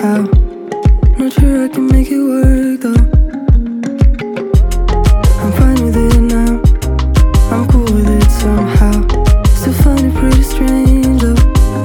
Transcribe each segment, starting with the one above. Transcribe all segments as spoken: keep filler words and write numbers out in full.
somehow. Not sure I can make it work though. I'm fine with it now, I'm cool with it somehow. Still find it pretty strange though.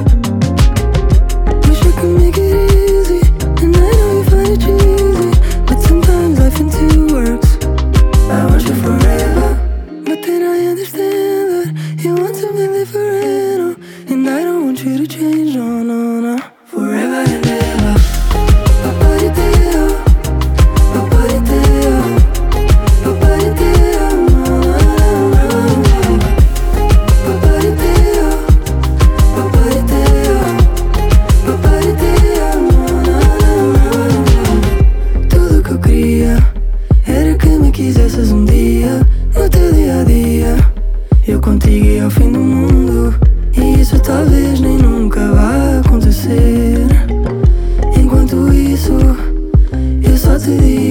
Wish I could make it easy, and I know you find it cheesy, but sometimes life in two works. I want you forever, but then I understand that you want something different, oh, and I don't want you to change, no, no, no. Forever and ever. Papariteo, papariteo, papariteo, no, no, no, no. Papariteo, papariteo, papariteo, no, no, no, no. Tudo que eu queria era que me quisesses um dia, no teu dia a dia. Eu contigo e ao fim do mundo, e isso talvez nem nunca vá acontecer. Enquanto isso, eu só te digo